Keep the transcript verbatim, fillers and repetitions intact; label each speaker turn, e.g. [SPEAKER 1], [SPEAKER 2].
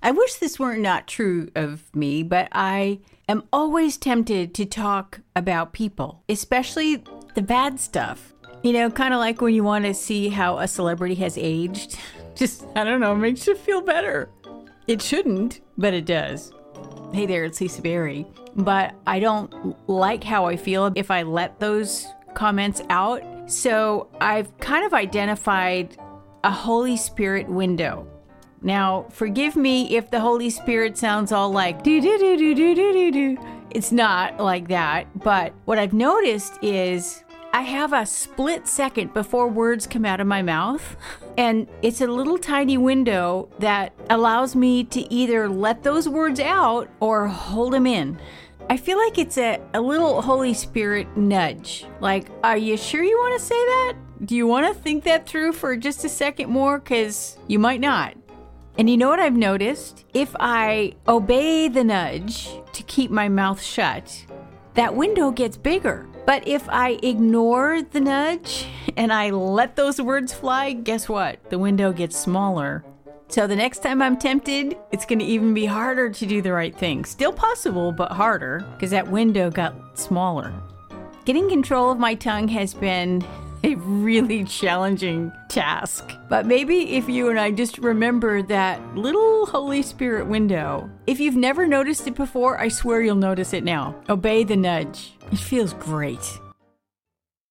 [SPEAKER 1] I wish this were not true of me, but I am always tempted to talk about people, especially the bad stuff. You know, kind of like when you want to see how a celebrity has aged. Just, I don't know, makes you feel better. It shouldn't, but it does. Hey there, it's Lisa Berry. But I don't like how I feel if I let those comments out. So I've kind of identified a Holy Spirit window. Now, forgive me if the Holy Spirit sounds all like do do do do do do do do. It's not like that. But what I've noticed is I have a split second before words come out of my mouth. And it's a little tiny window that allows me to either let those words out or hold them in. I feel like it's a, a little Holy Spirit nudge. Like, are you sure you want to say that? Do you want to think that through for just a second more? Because you might not. And you know what I've noticed? If I obey the nudge to keep my mouth shut, that window gets bigger. But if I ignore the nudge and I let those words fly, guess what? The window gets smaller. So the next time I'm tempted, it's going to even be harder to do the right thing. Still possible, but harder, because that window got smaller. Getting control of my tongue has been a really challenging task. But maybe if you and I just remember that little Holy Spirit window, if you've never noticed it before, I swear you'll notice it now. Obey the nudge. It feels great.